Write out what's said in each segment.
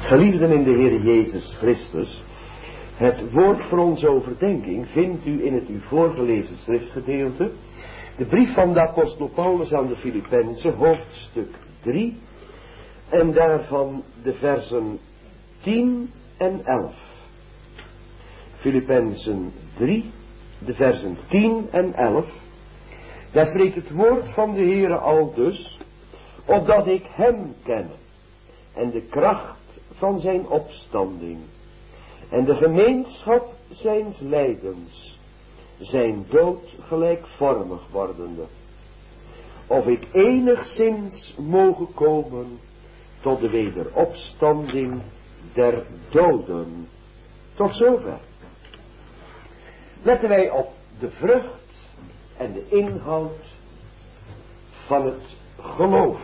Geliefden in de Heer Jezus Christus, het woord voor onze overdenking vindt u in het u voorgelezen schriftgedeelte, de brief van de apostel Paulus aan de Filippenzen, hoofdstuk 3, en daarvan de versen 10 en 11. Filippenzen 3, de versen 10 en 11. Daar spreekt het woord van de Heere aldus, opdat ik hem ken en de kracht van zijn opstanding en de gemeenschap zijns lijdens, zijn dood gelijkvormig wordende, of ik enigszins mogen komen tot de wederopstanding der doden. Tot zover. Letten wij op de vrucht en de inhoud van het geloof.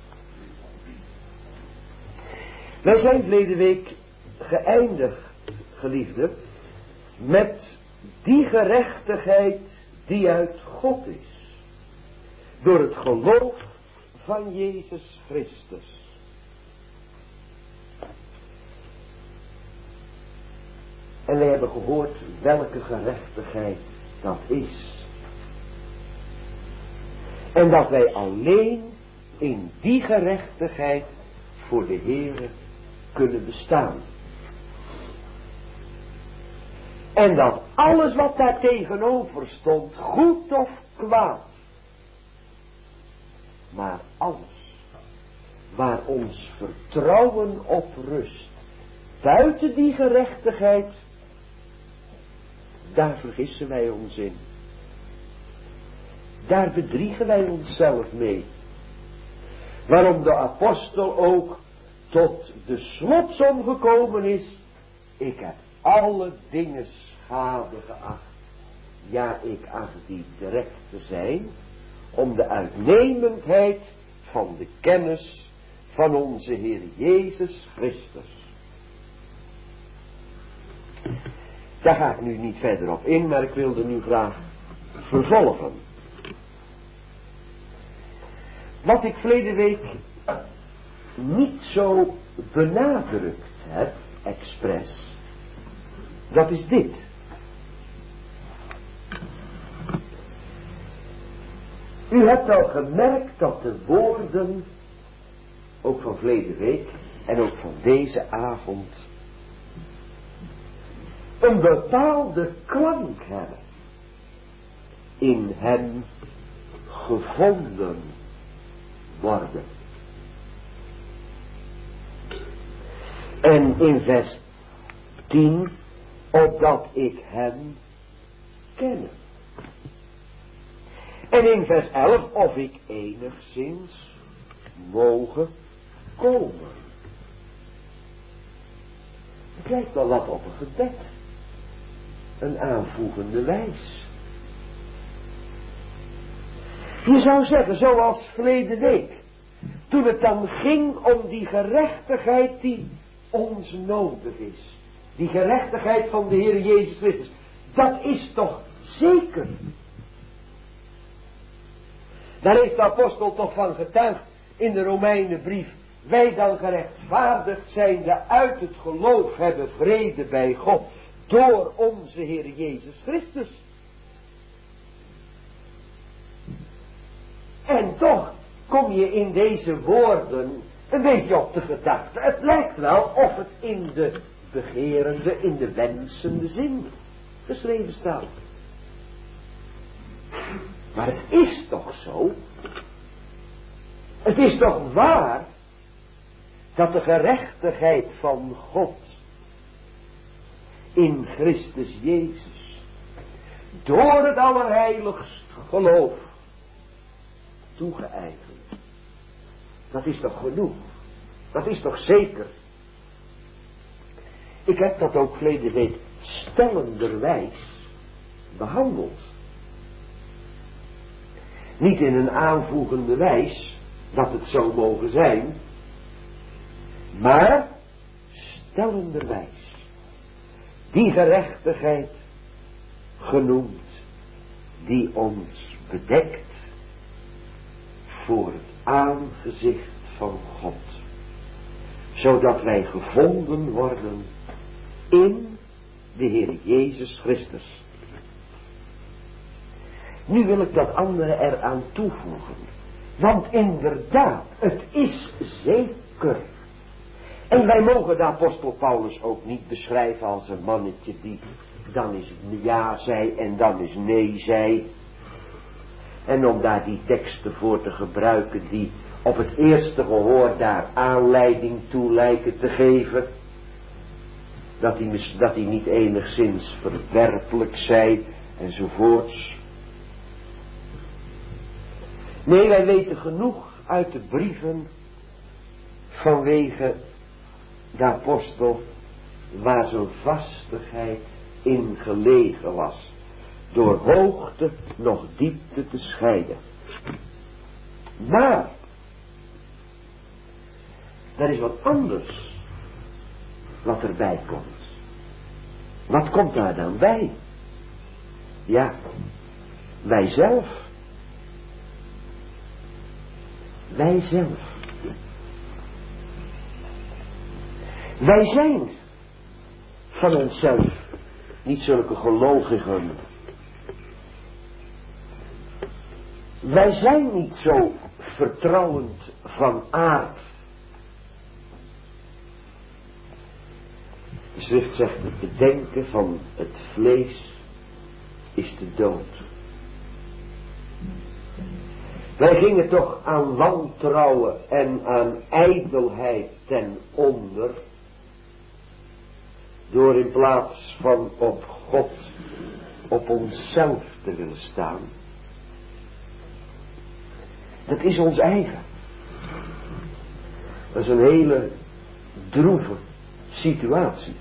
Wij zijn verleden week geëindigd, geliefden, met die gerechtigheid die uit God is, door het geloof van Jezus Christus. En wij hebben gehoord welke gerechtigheid dat is. En dat wij alleen in die gerechtigheid voor de Heere kunnen bestaan. En dat alles wat daar tegenover stond, goed of kwaad, maar alles waar ons vertrouwen op rust, buiten die gerechtigheid, daar vergissen wij ons in. Daar bedriegen wij onszelf mee. Waarom de apostel ook tot de slotsom gekomen is: ik heb alle dingen schade geacht. Ja, ik acht die direct te zijn, om de uitnemendheid van de kennis van onze Heer Jezus Christus. Daar ga ik nu niet verder op in, maar ik wilde nu graag vervolgen. Wat ik verleden week niet zo benadrukt heb, expres, dat is dit. U hebt al gemerkt dat de woorden, ook van verleden week en ook van deze avond, een bepaalde klank hebben. In hem gevonden worden. En in vers 10, opdat ik hem ken. En in vers 11, of ik enigszins mogen komen. Het lijkt wel wat op een gebed. Een aanvoegende wijs. Je zou zeggen, zoals verleden week, toen het dan ging om die gerechtigheid die ons nodig is. Die gerechtigheid van de Heer Jezus Christus. Dat is toch zeker. Daar heeft de apostel toch van getuigd in de Romeinenbrief. Wij dan gerechtvaardigd zijnde uit het geloof hebben vrede bij God. Door onze Heer Jezus Christus. En toch kom je in deze woorden een beetje op de gedachte. Het lijkt wel of het in de begerende, in de wensende zin geschreven staat. Maar het is toch zo. Het is toch waar dat de gerechtigheid van God in Christus Jezus door het allerheiligst geloof toegeëigend. Dat is toch genoeg? Dat is toch zeker? Ik heb dat ook verleden week stellenderwijs behandeld. Niet in een aanvoegende wijs dat het zo mogen zijn, maar stellenderwijs. Die gerechtigheid genoemd die ons bedekt voor het aangezicht van God. zodat wij gevonden worden in de Heer Jezus Christus. Nu wil ik dat andere eraan toevoegen. Want inderdaad, het is zeker. En wij mogen de apostel Paulus ook niet beschrijven als een mannetje die dan is ja zei en dan is nee zei. En om daar die teksten voor te gebruiken die op het eerste gehoor daar aanleiding toe lijken te geven. Dat hij niet enigszins verwerpelijk zei enzovoorts. Nee, wij weten genoeg uit de brieven vanwege de apostel waar zijn vastigheid in gelegen was. Door hoogte nog diepte te scheiden. Maar er is wat anders wat erbij komt. Wat komt daar dan bij? Ja, wij zelf. Wij zelf. Wij zijn van onszelf niet zulke gelovigen. Wij zijn niet zo vertrouwend van aard. De schrift zegt het bedenken van het vlees is de dood. Wij gingen toch aan wantrouwen en aan ijdelheid ten onder. Door in plaats van op God, op onszelf te willen staan. Dat is ons eigen. Dat is een hele droeve situatie.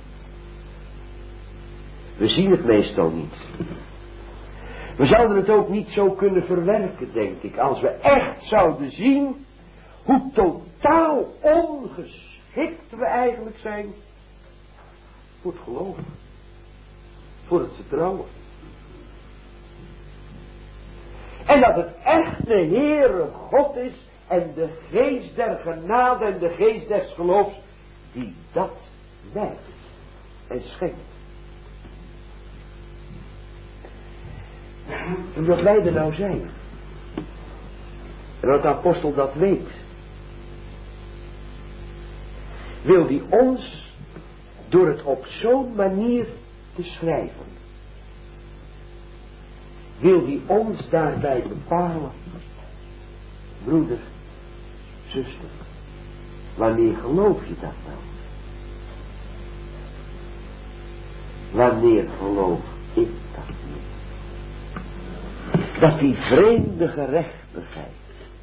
We zien het meestal niet. We zouden het ook niet zo kunnen verwerken, denk ik, als we echt zouden zien hoe totaal ongeschikt we eigenlijk zijn voor het geloven, voor het vertrouwen. En dat het echt de Heere God is en de geest der genade en de geest des geloofs die dat werkt en schenkt. En wat wij er nou zijn. En dat de apostel dat weet. Wil die ons door het op zo'n manier te schrijven. Wil die ons daarbij bepalen. Broeder, zuster. Wanneer geloof je dat nou? Wanneer geloof ik dat niet? Dat die vreemde gerechtigheid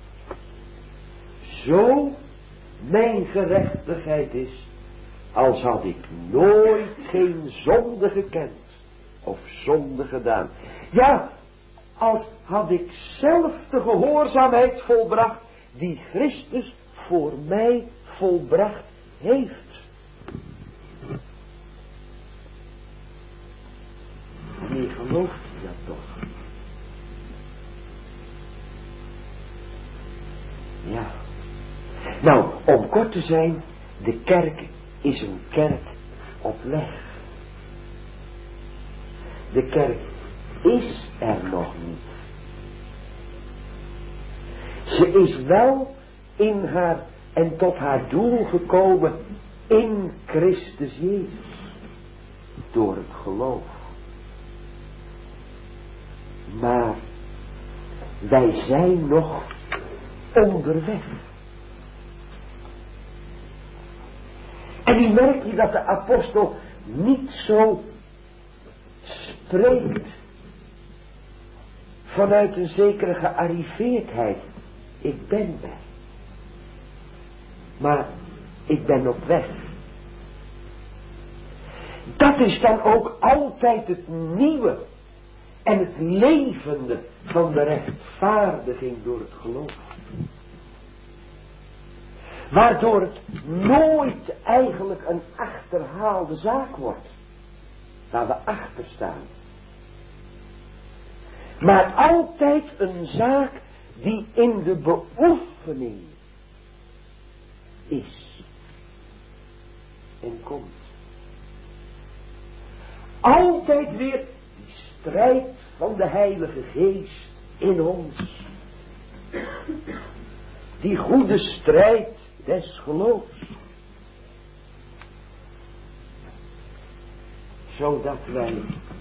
zo mijn gerechtigheid is, als had ik nooit geen zonde gekend of zonde gedaan. Ja, als had ik zelf de gehoorzaamheid volbracht die Christus voor mij volbracht heeft. Wanneer gelooft u dat toch? Ja. Nou, om kort te zijn, de kerk is een kerk op weg. De kerk is er nog niet. Ze is wel in haar en tot haar doel gekomen in Christus Jezus. Door het geloof. Maar wij zijn nog onderweg. En nu merk je dat de apostel niet zo spreekt vanuit een zekere gearriveerdheid. Ik ben er. Maar ik ben op weg. Dat is dan ook altijd het nieuwe en het levende van de rechtvaardiging door het geloof. Waardoor het nooit eigenlijk een achterhaalde zaak wordt. Waar we achter staan. Maar altijd een zaak die in de beoefening is. en komt. Altijd weer die strijd van de Heilige Geest in ons. Die goede strijd des geloofs. Zodat wij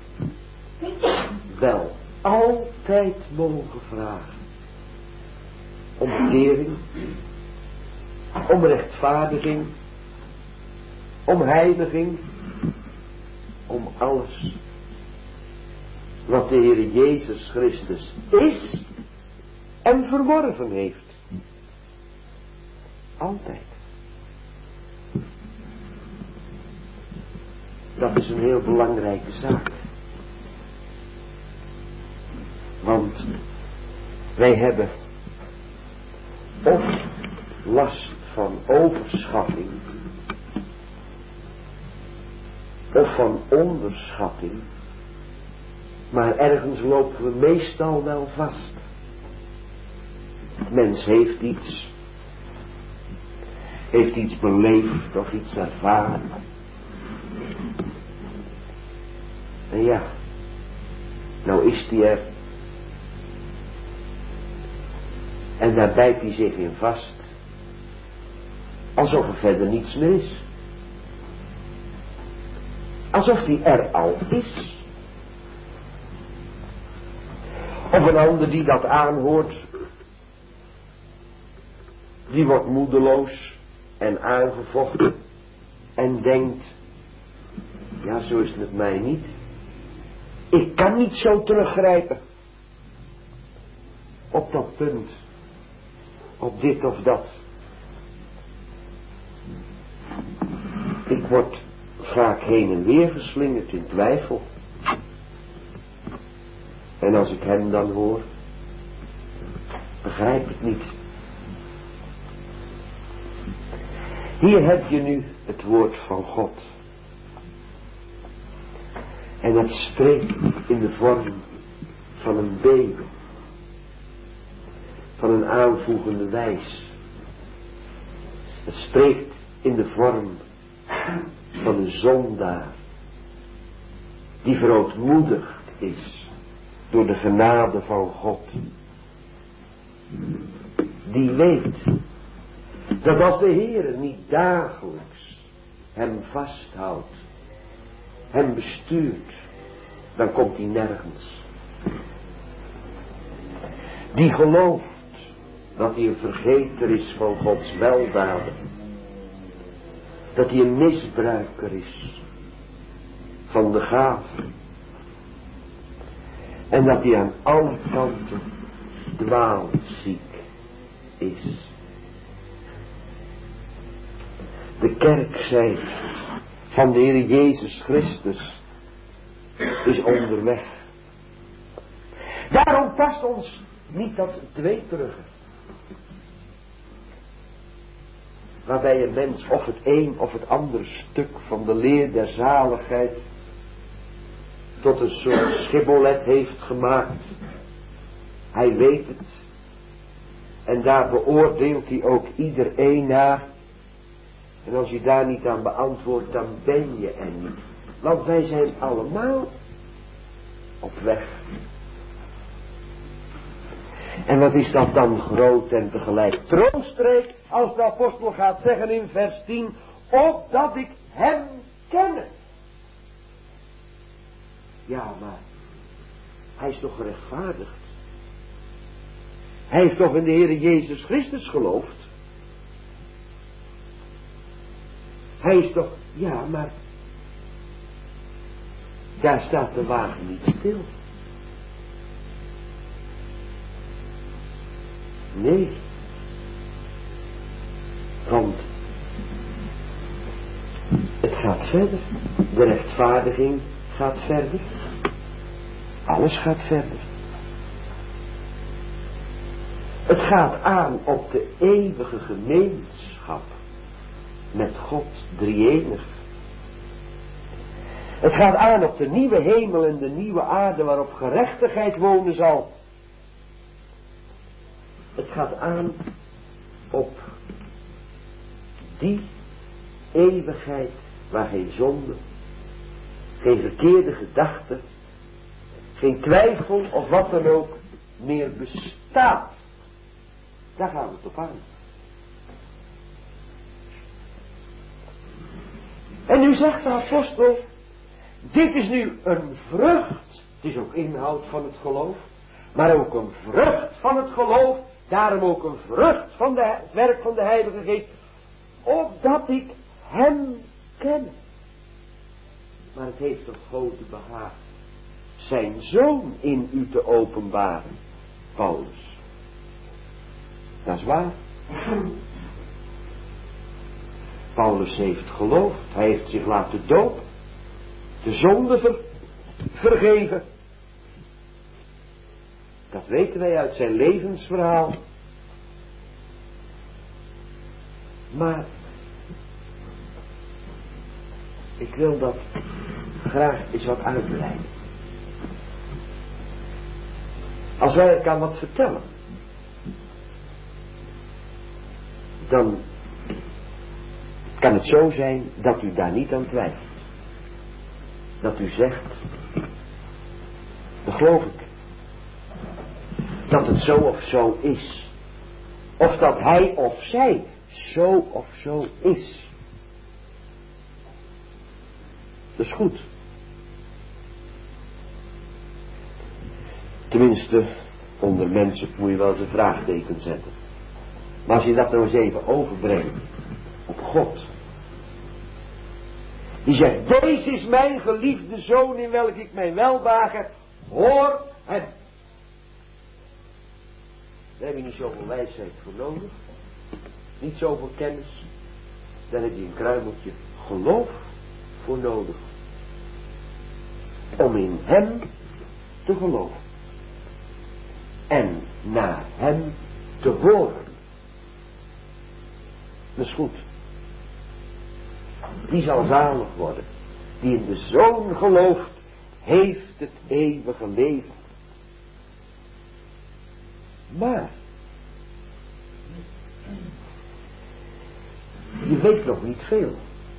wel altijd mogen vragen om bekering, om rechtvaardiging, om heiliging, om alles wat de Heer Jezus Christus is en verworven heeft. Altijd. Dat is een heel belangrijke zaak. Want wij hebben of last van overschatting of van onderschatting, maar ergens lopen we meestal wel vast. Het mens heeft iets beleefd of iets ervaren. En ja, nou is die er. En daar bijt hij zich in vast. Alsof er verder niets meer is. Alsof die er al is. Of een ander die dat aanhoort, die wordt moedeloos en aangevochten en denkt, ja, zo is het met mij niet. Ik kan niet zo teruggrijpen op dat punt, op dit of dat. Ik word vaak heen en weer geslingerd in twijfel. En als ik hem dan hoor, begrijp ik niet. Hier heb je nu het woord van God. En dat spreekt in de vorm van een baby. Van een aanvoegende wijs. Het spreekt in de vorm van een zondaar. Die verootmoedigd is door de genade van God. Die weet dat als de Heere niet dagelijks hem vasthoudt, hem bestuurt, dan komt hij nergens. Die gelooft dat hij een vergeter is van Gods weldaden. Dat hij een misbruiker is van de gave. En dat hij aan alle kanten dwaalziek is. De kerkzijde van de Heer Jezus Christus is onderweg. Daarom past ons niet dat tweeterige. Waarbij een mens of het een of het andere stuk van de leer der zaligheid tot een soort schibbolet heeft gemaakt. Hij weet het. En daar beoordeelt hij ook iedereen naar. En als je daar niet aan beantwoordt, dan ben je er niet. Want wij zijn allemaal op weg. En wat is dat dan groot en tegelijk troostrijk, als de apostel gaat zeggen in vers 10, opdat ik hem kenne. Ja, maar hij is toch gerechtvaardigd. Hij heeft toch in de Heere Jezus Christus geloofd. Hij is toch, ja, maar daar staat de wagen niet stil. Nee. Want het gaat verder. De rechtvaardiging gaat verder. Alles gaat verder. Het gaat aan op de eeuwige gemeenschap met God drie-enig. Het gaat aan op de nieuwe hemel en de nieuwe aarde waarop gerechtigheid wonen zal. Het gaat aan op die eeuwigheid waar geen zonde, geen verkeerde gedachten, geen twijfel of wat dan ook meer bestaat. Daar gaan we het op aan. En nu zegt de apostel, dit is nu een vrucht, het is ook inhoud van het geloof, maar ook een vrucht van het geloof, daarom ook een vrucht van het werk van de Heilige Geest, opdat ik hem ken. Maar het heeft toch God de behagen zijn zoon in u te openbaren, Paulus. Dat is waar. Paulus heeft geloofd, hij heeft zich laten dopen, de zonde vergeven. Dat weten wij uit zijn levensverhaal. Maar ik wil dat graag eens wat uitbreiden. Als wij elkaar wat vertellen, dan kan het zo zijn dat u daar niet aan twijfelt. Dat u zegt, dat geloof ik. Dat het zo of zo is. Of dat hij of zij zo of zo is. Dat is goed. Tenminste, onder mensen moet je wel eens een vraagteken zetten. Maar als je dat nou eens even overbrengt op God. Die zegt, deze is mijn geliefde zoon in welk ik mijn welbehagen, hoor hem. Daar heb je niet zoveel wijsheid voor nodig. Niet zoveel kennis. Daar heb je een kruimeltje geloof voor nodig. Om in hem te geloven. En naar hem te horen. Dat is goed. Die zal zalig worden. Die in de Zoon gelooft, heeft het eeuwige leven. Maar je weet nog niet veel.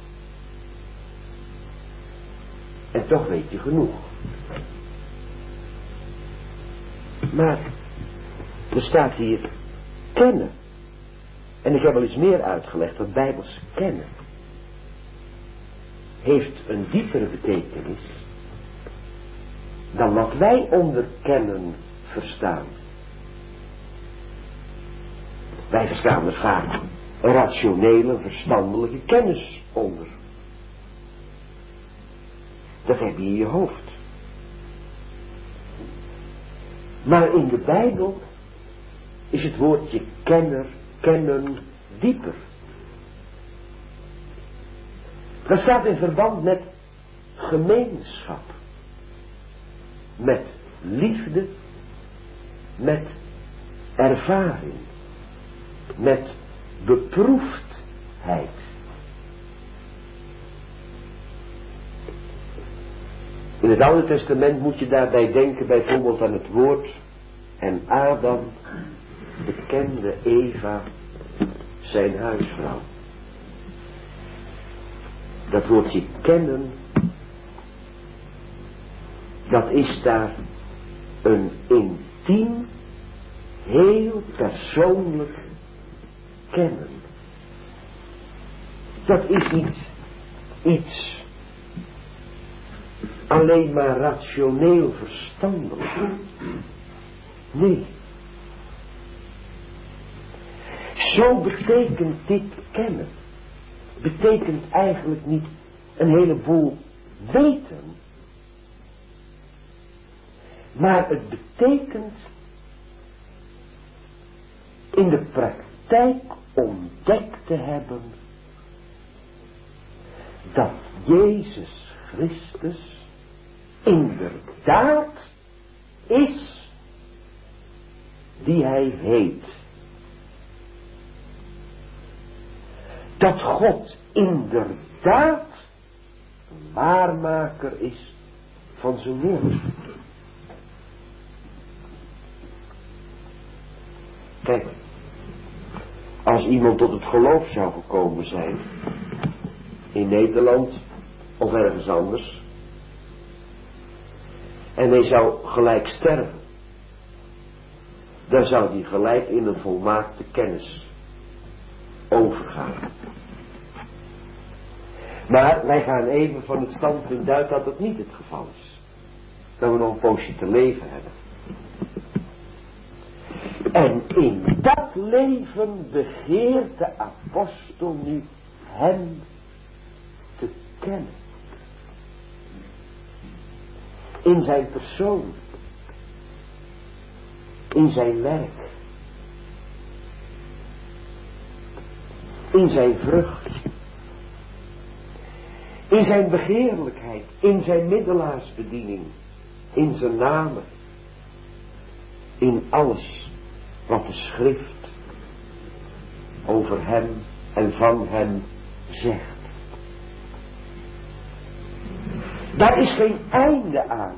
En toch weet je genoeg. Maar er staat hier kennen. En ik heb al eens meer uitgelegd dat Bijbels kennen heeft een diepere betekenis dan wat wij onder kennen verstaan. Wij verstaan er vaak een rationele, verstandelijke kennis onder. Dat heb je in je hoofd. Maar in de Bijbel is het woordje kennen dieper. Dat staat in verband met gemeenschap. Met liefde. Met ervaring. Met beproefdheid. In het Oude Testament moet je daarbij denken bijvoorbeeld aan het woord. En Adam bekende Eva zijn huisvrouw. Dat woordje kennen, dat is daar een intiem, heel persoonlijk kennen. Dat is niet iets alleen maar rationeel verstandelijk. Nee. Zo betekent dit kennen. Betekent eigenlijk niet een heleboel weten. Maar het betekent in de praktijk ontdekt te hebben dat Jezus Christus inderdaad is die hij heet. Dat God inderdaad een waarmaker is van zijn woord. Kijk, als iemand tot het geloof zou gekomen zijn, in Nederland of ergens anders. En hij zou gelijk sterven. Dan zou hij gelijk in een volmaakte kennis overgaan. Maar wij gaan even van het standpunt uit dat het niet het geval is. Dat we nog een poosje te leven hebben. En in dat leven begeert de apostel nu hem te kennen. In zijn persoon. In zijn werk. In zijn vrucht. In zijn begeerlijkheid. In zijn middelaarsbediening. In zijn namen. In alles wat de schrift over hem en van hem zegt. Daar is geen einde aan.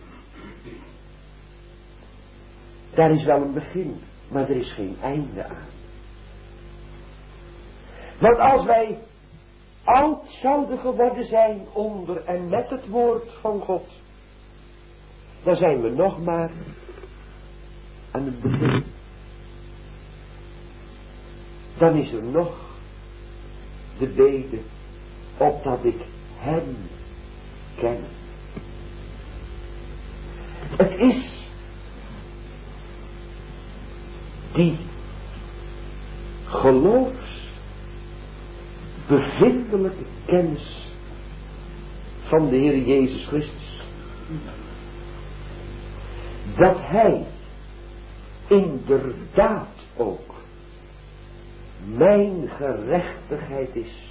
Daar is wel een begin, maar er is geen einde aan. Want als wij oud zouden geworden zijn onder en met het woord van God, dan zijn we nog maar aan het begin. Dan is er nog de bede opdat ik hem ken. Het is die geloofsbevindelijke kennis van de Heer Jezus Christus. Dat hij inderdaad ook mijn gerechtigheid is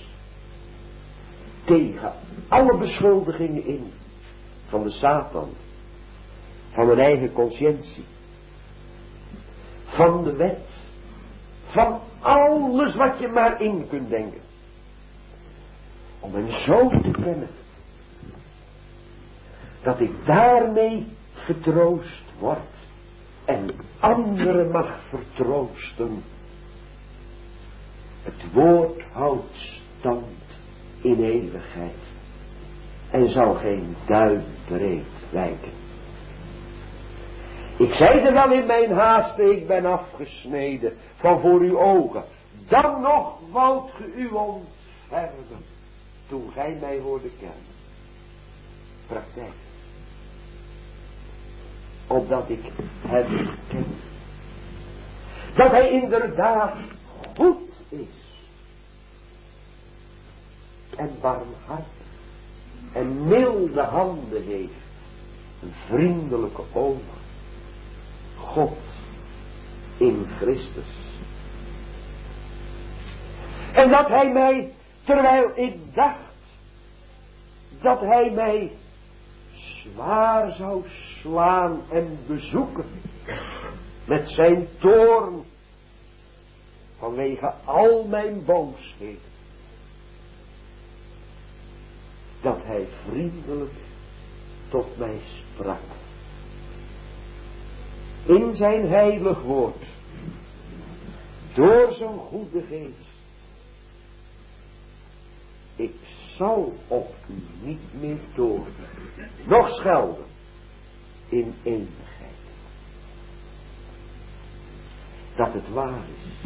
tegen alle beschuldigingen in van de Satan, van mijn eigen conscientie, van de wet, van alles wat je maar in kunt denken, om hem zo te kennen dat ik daarmee vertroost word en anderen mag vertroosten. Het woord houdt stand in eeuwigheid en zal geen duimbreed wijken. Ik zeide wel in mijn haaste, ik ben afgesneden van voor uw ogen. Dan nog woudt ge u ontfermen, toen gij mij hoorde kennen. Praktijk. Opdat ik hem ken. Dat hij inderdaad goed is. En barmhartig. En milde handen heeft. Een vriendelijke oog. God in Christus. En dat hij mij, terwijl ik dacht dat hij mij zwaar zou slaan en bezoeken met zijn toorn vanwege al mijn boosheden, dat hij vriendelijk tot mij sprak in zijn heilig woord door zijn goede geest. Ik zal op u niet meer toornen, noch schelden in eeuwigheid. Dat het waar is.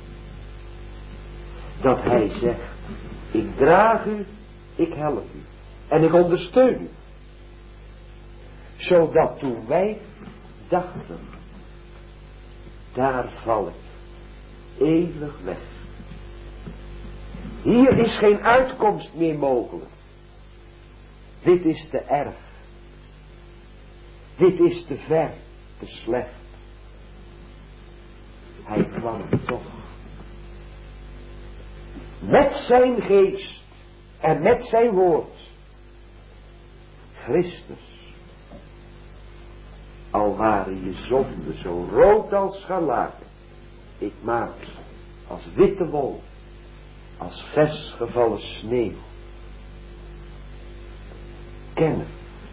Dat hij zegt, ik draag u, ik help u en ik ondersteun u. Zodat toen wij dachten, daar val ik eeuwig weg. Hier is geen uitkomst meer mogelijk. Dit is te erg. Dit is te ver, te slecht. Hij kwam toch. Met zijn geest en met zijn woord. Christus. Al waren je zonden zo rood als scharlaken. Ik maak ze als witte wol. Als vers gevallen sneeuw. Kennen.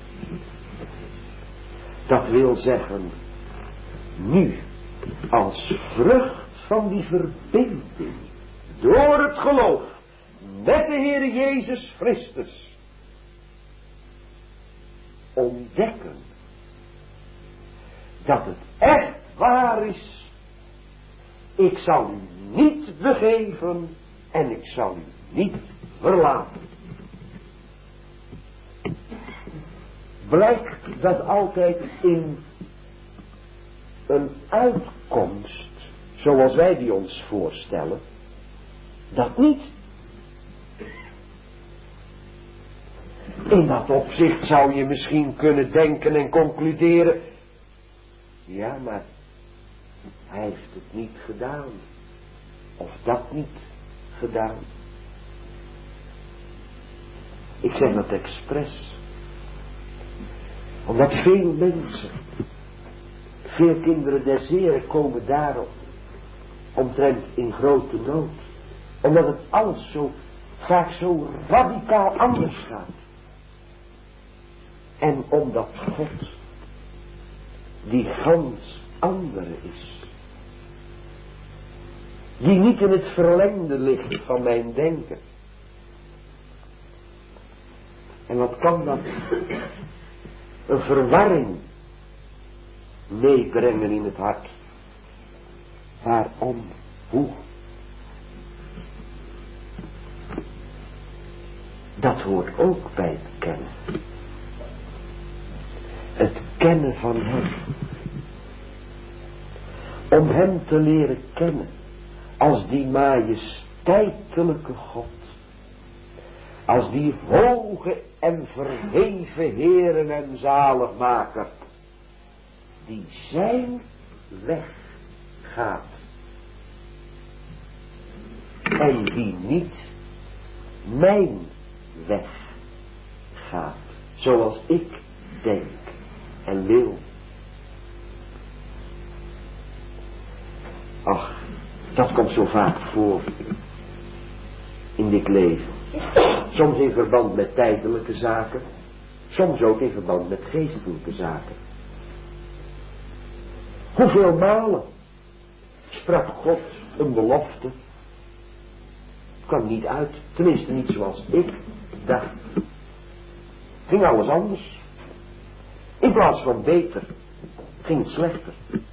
Dat wil zeggen, nu, als vrucht van die verbinding, door het geloof, met de Heer Jezus Christus ontdekken dat het echt waar is. Ik zal u niet begeven en ik zal u niet verlaten. Blijkt dat altijd in een uitkomst, zoals wij die ons voorstellen, dat niet. In dat opzicht zou je misschien kunnen denken en concluderen, ja, maar hij heeft het niet gedaan. Of dat niet gedaan. Ik zeg dat expres. Omdat veel mensen, veel kinderen des Heren komen daarop, omtrent in grote nood. Omdat het alles zo, vaak zo radicaal anders gaat. En omdat God, die gans andere is. Die niet in het verlengde ligt van mijn denken. En wat kan dat? Een verwarring meebrengen in het hart. Waarom? Hoe? Dat hoort ook bij het kennen. Het kennen van hem. Om hem te leren kennen als die majesteitelijke God. Als die hoge en verheven Heeren en zaligmaker. Die zijn weg gaat. En die niet mijn weg gaat. Zoals ik denk en wil. Ach, dat komt zo vaak voor in dit leven. Soms in verband met tijdelijke zaken. Soms ook in verband met geestelijke zaken. Hoeveel malen sprak God een belofte? Kwam niet uit. Tenminste niet zoals ik dacht. Ging alles anders. In plaats van beter ging het slechter.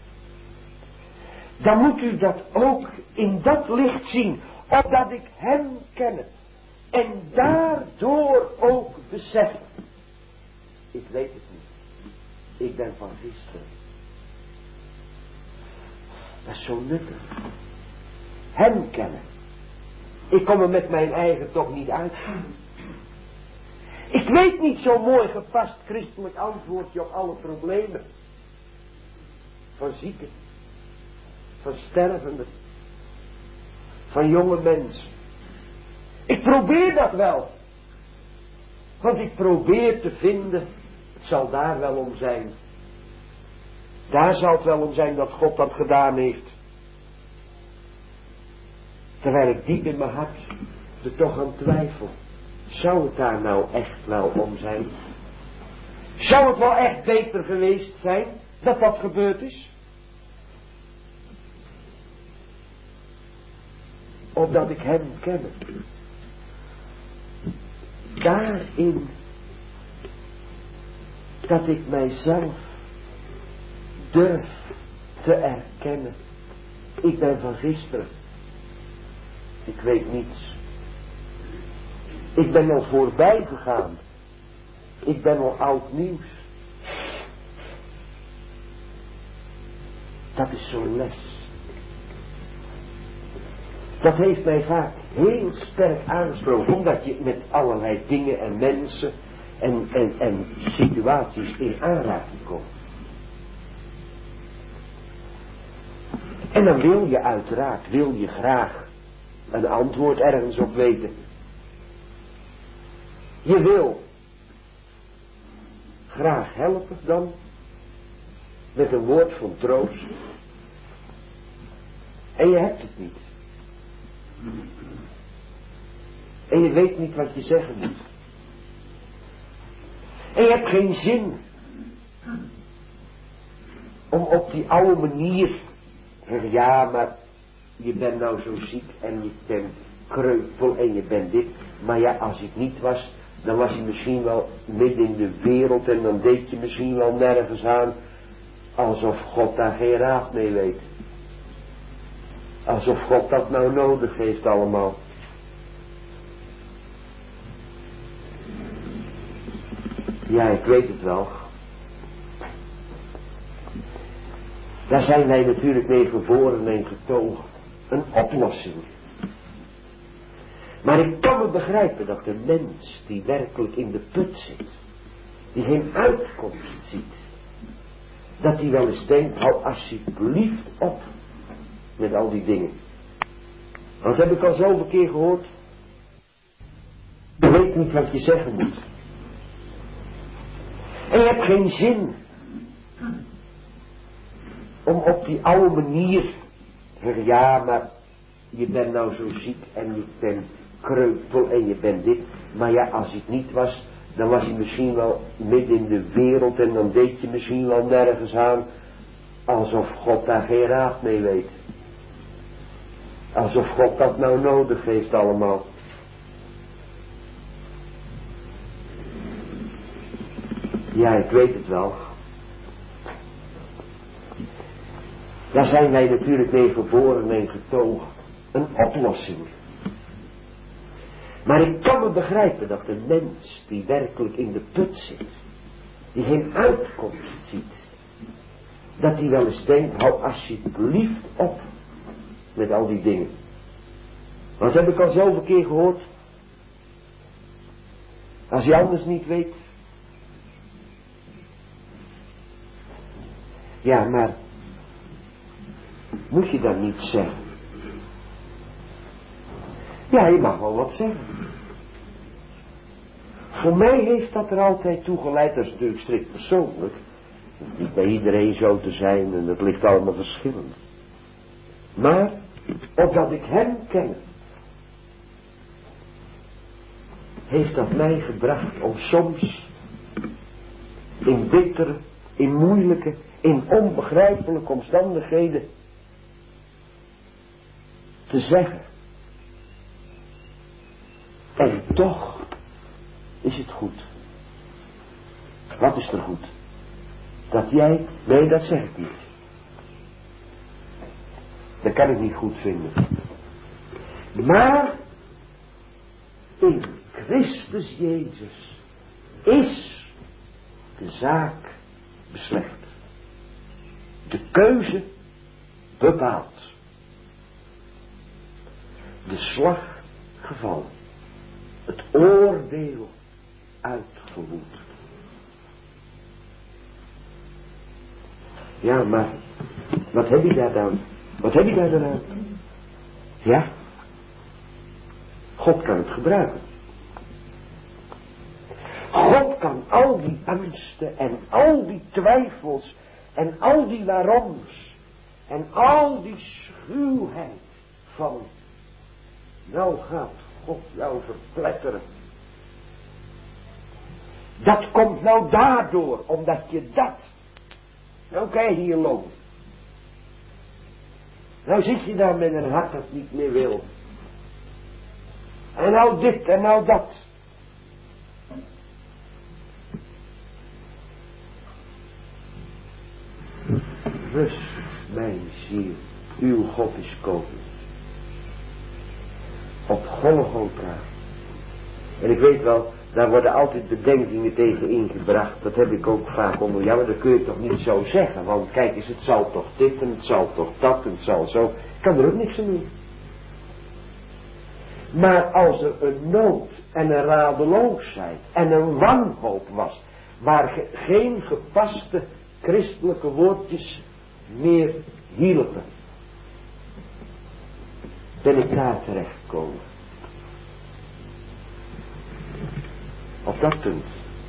Dan moet u dat ook in dat licht zien. Opdat ik hem ken. En daardoor ook beseffen. Ik weet het niet. Ik ben van gisteren. Dat is zo nuttig. Hem kennen. Ik kom er met mijn eigen toch niet uit. Ik weet niet zo'n mooi gepast christelijk antwoordje op alle problemen. Van zieken. Van stervenden. Van jonge mensen. Ik probeer dat wel. Want ik probeer te vinden. Het zal daar wel om zijn. Daar zal het wel om zijn dat God dat gedaan heeft. Terwijl ik diep in mijn hart er toch aan twijfel. Zou het daar nou echt wel om zijn? Zou het wel echt beter geweest zijn dat dat gebeurd is? Opdat ik hem ken. Daarin dat ik mijzelf durf te erkennen. Ik ben van gisteren. Ik weet niets. Ik ben al voorbij gegaan. Ik ben al oud nieuws. Dat is zo'n les. Dat heeft mij vaak heel sterk aangesproken. Omdat je met allerlei dingen en mensen en situaties in aanraking komt. En dan wil je uiteraard, wil je graag een antwoord ergens op weten. Je wil graag helpen dan. Met een woord van troost. En je hebt het niet. En je weet niet wat je zeggen moet. En je hebt geen zin. Om op die oude manier. Ja, maar je bent nou zo ziek en je bent kreupel en je bent dit. Maar ja, als ik niet was, dan was je misschien wel midden in de wereld en dan deed je misschien wel nergens aan. Alsof God daar geen raad mee weet. Alsof God dat nou nodig heeft allemaal. Ja, ik weet het wel. Daar zijn wij natuurlijk mee geboren en getogen. Een oplossing. Maar ik kan me begrijpen dat de mens die werkelijk in de put zit, die geen uitkomst ziet, dat hij wel eens denkt, hou alsjeblieft op met al die dingen. Dat heb ik al zoveel keer gehoord. Je weet niet wat je zeggen moet. En je hebt geen zin om op die oude manier, ja, maar je bent nou zo ziek en je bent kreupel en je bent dit. Maar ja, als het niet was, dan was je misschien wel midden in de wereld en dan deed je misschien wel nergens aan. Alsof God daar geen raad mee weet. Alsof God dat nou nodig heeft allemaal. Ja, ik weet het wel. Daar zijn wij natuurlijk mee geboren en getogen. Een oplossing. Maar ik kan me begrijpen dat de mens die werkelijk in de put zit, die geen uitkomst ziet, dat hij wel eens denkt, hou alsjeblieft op met al die dingen. Want dat heb ik al zoveel keer gehoord. Als je anders niet weet. Ja, maar moet je dat niet zeggen? Ja, je mag wel wat zeggen. Voor mij heeft dat er altijd toe geleid, dat is natuurlijk strikt persoonlijk. Het hoeft niet bij iedereen zo te zijn en het ligt allemaal verschillend. Maar, opdat ik hem ken, heeft dat mij gebracht om soms in bittere, in moeilijke, in onbegrijpelijke omstandigheden te zeggen. En toch is het goed. Wat is er goed? Dat jij, nee, dat zeg ik niet. Dat kan ik niet goed vinden. Maar in Christus Jezus is de zaak beslecht. De keuze bepaald. De slag gevallen. Het oordeel uitgevoerd. Ja, maar wat heb je daar dan? Wat heb je daar dan aan? Ja, God kan het gebruiken. God kan al die angsten en al die twijfels en al die waaroms en al die schuwheid van nou gaat God jou verpletteren. Dat komt nou daardoor, omdat je dat, nou krijg je hier loon. Nou zit je daar met een hart dat niet meer wil. En nou dit en nou dat. Rust, mijn ziel, uw God is koning. Op Golgotha. En ik weet wel, daar worden altijd bedenkingen tegen ingebracht. Dat heb ik ook vaak onder. Ja, maar dat kun je toch niet zo zeggen. Want kijk eens, het zal toch dit en het zal toch dat en het zal zo. Ik kan er ook niks aan doen. Maar als er een nood en een radeloosheid en een wanhoop was, waar geen gepaste christelijke woordjes meer hielpen, ben ik daar terechtgekomen. Op dat punt.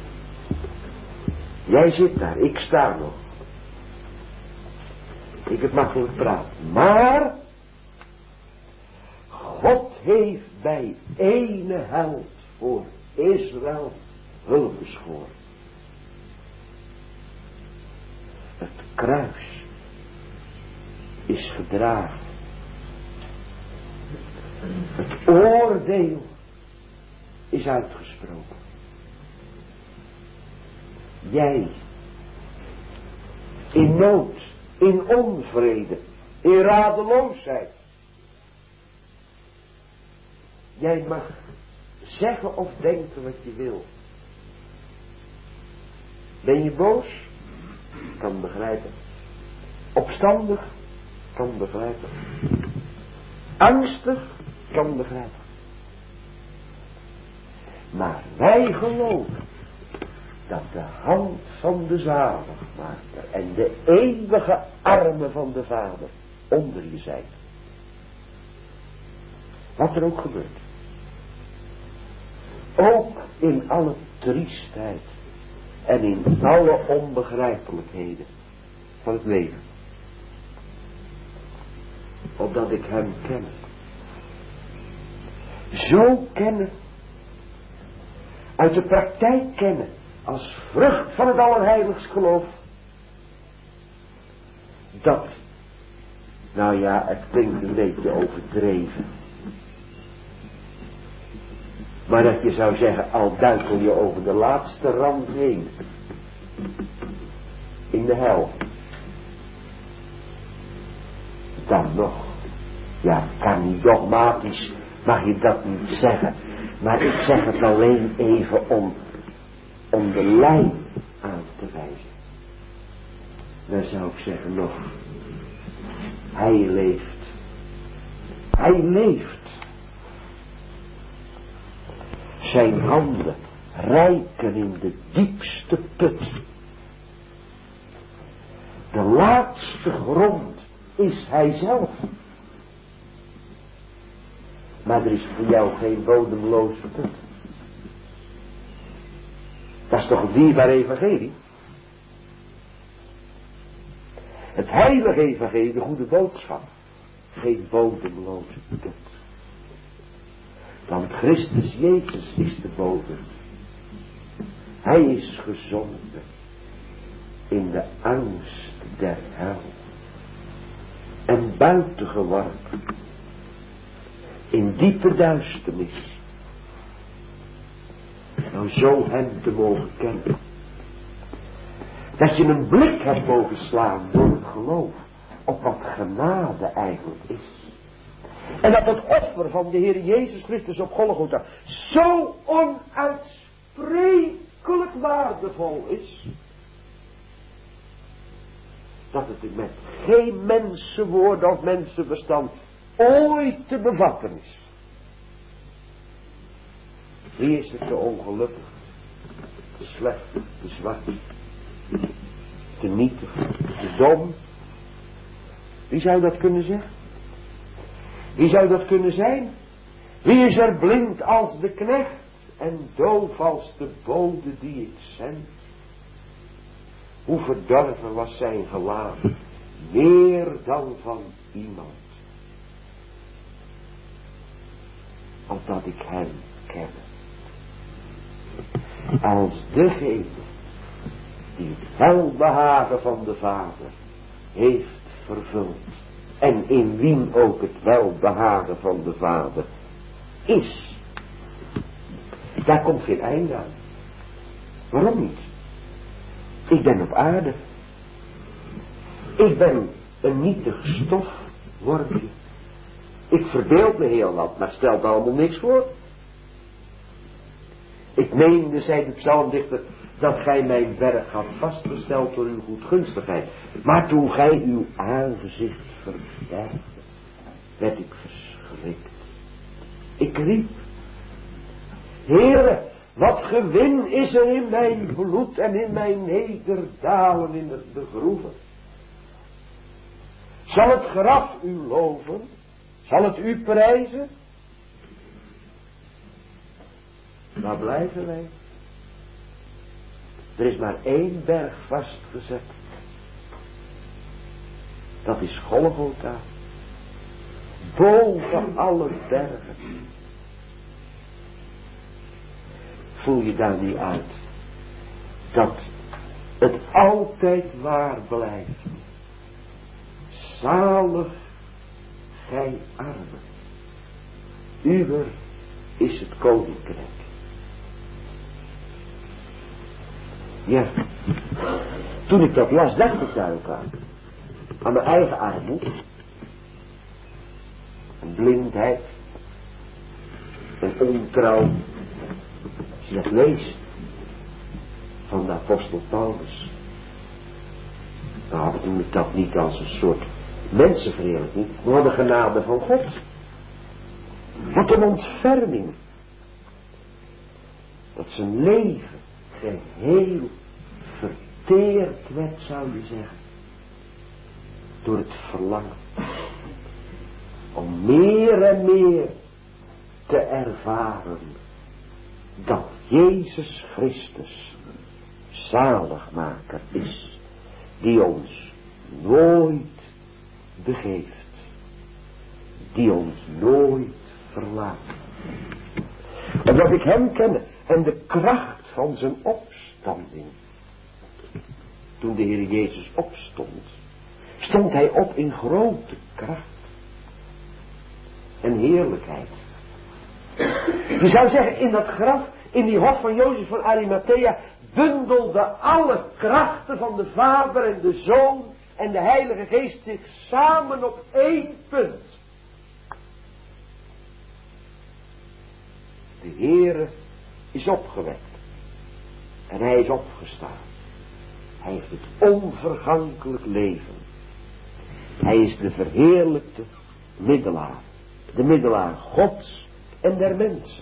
Jij zit daar, ik sta nog. Ik heb makkelijk praten. Maar God heeft bij ene held voor Israël hulp geschoren. Het kruis is gedragen. Het oordeel is uitgesproken. Jij, in nood, in onvrede, in radeloosheid. Jij mag zeggen of denken wat je wil. Ben je boos? Kan begrijpen. Opstandig? Kan begrijpen. Angstig? Kan begrijpen. Maar wij geloven dat de hand van de zaligmaker en de eeuwige armen van de Vader onder je zijn. Wat er ook gebeurt. Ook in alle triestheid en in alle onbegrijpelijkheden van het leven. Opdat ik hem ken. Zo kennen. Uit de praktijk kennen. Als vrucht van het allerheiligst geloof. Dat. Nou ja, het klinkt een beetje overdreven. Maar dat je zou zeggen, al duikel je over de laatste rand heen. In de hel. Dan nog. Ja, kan niet dogmatisch. Mag je dat niet zeggen. Maar ik zeg het alleen even om de lijn aan te wijzen. Dan zou ik zeggen nog. Hij leeft. Hij leeft. Zijn handen reiken in de diepste put. De laatste grond is hij zelf. Maar er is voor jou geen bodemloze put. Dat is toch een dierbaar evangelie? Het heilige evangelie, de goede boodschap. Geen bodemloze put. Want Christus Jezus is de bodem. Hij is gezonken in de angst der hel. En buiten geworpen in diepe duisternis. Nou zo hem te mogen kennen. Dat je een blik hebt mogen slaan door het geloof op wat genade eigenlijk is. En dat het offer van de Heer Jezus Christus op Golgotha zo onuitsprekelijk waardevol is. Dat het met geen mensenwoord of mensenverstand ooit te bevatten is. Wie is het te ongelukkig, te slecht, te zwak, te nietig, te dom? Wie zou dat kunnen zeggen? Wie zou dat kunnen zijn? Wie is er blind als de knecht en doof als de bode die ik zend? Hoe verdorven was zijn gelaat, meer dan van iemand. Opdat ik hem ken. Als degene die het welbehagen van de Vader heeft vervuld. En in wien ook het welbehagen van de Vader is. Daar komt geen einde aan. Waarom niet? Ik ben op aarde. Ik ben een nietig stofwormpje. Ik verbeeld me heel wat, maar stelt allemaal niks voor. Ik meende, zei de psalmdichter, dat gij mijn berg had vastgesteld door uw goedgunstigheid. Maar toen gij uw aangezicht verbergde, werd ik verschrikt. Ik riep, Heere, wat gewin is er in mijn bloed en in mijn nederdalen in de groeven. Zal het graf u loven? Zal het u prijzen? Waar blijven wij? Er is maar één berg vastgezet. Dat is Golgotha. Boven alle bergen. Voel je daar niet uit dat het altijd waar blijft. Zalig gij armen. uwer is het koninkrijk. Ja, toen ik dat las, dacht ik daar ook aan mijn eigen armoede. En blindheid. En ontrouw. Als je dat leest. Van de apostel Paulus. Nou, doe ik dat niet als een soort mensenverheerlijking, maar de genade van God. Wat een ontferming. Dat zijn leven geheel verteerd werd, zou je zeggen. Door het verlangen. Om meer en meer te ervaren dat Jezus Christus zaligmaker is. Die ons nooit begeeft. Die ons nooit verlaat. Omdat ik hem ken en de kracht van zijn opstanding. Toen de Heer Jezus opstond, stond hij op in grote kracht en heerlijkheid. Je zou zeggen, in dat graf, in die hof van Jozef van Arimathea, bundelde alle krachten van de Vader en de Zoon en de Heilige Geest zich samen op één punt. De Heere is opgewekt. En hij is opgestaan. Hij heeft het onvergankelijk leven. Hij is de verheerlijkte middelaar. De middelaar Gods en der mensen.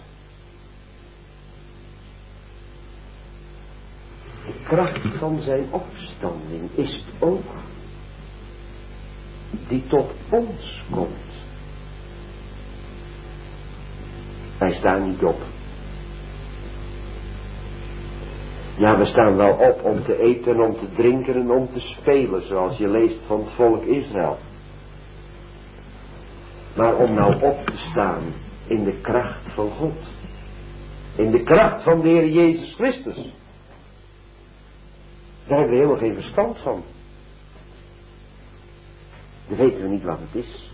De kracht van zijn opstanding is het ook die tot ons komt. Wij staan niet op. Ja, we staan wel op om te eten en om te drinken en om te spelen, zoals je leest van het volk Israël. Maar om nou op te staan in de kracht van God. In de kracht van de Heer Jezus Christus. Daar hebben we helemaal geen verstand van. Dan weten we niet wat het is.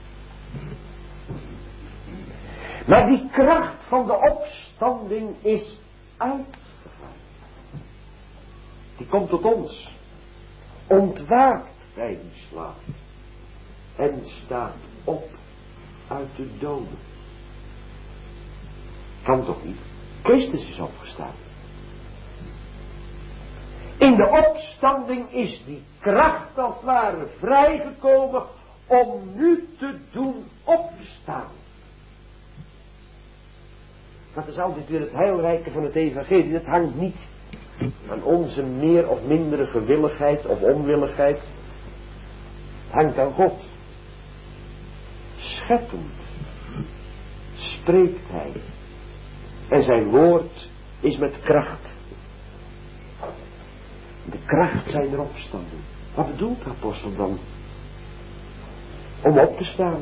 Maar die kracht van de opstanding is uitgegaan. Die komt tot ons. Ontwaakt bij die slaap. En staat op uit de doden. Kan toch niet? Christus is opgestaan. In de opstanding is die kracht als het ware vrijgekomen om nu te doen opstaan. Dat is altijd weer het heilrijke van het evangelie. Dat hangt niet aan onze meer of mindere gewilligheid of onwilligheid. Het hangt aan God. Scheppend spreekt hij. En zijn woord is met kracht. De kracht zijner opstanding. Wat bedoelt de apostel dan? Om op te staan.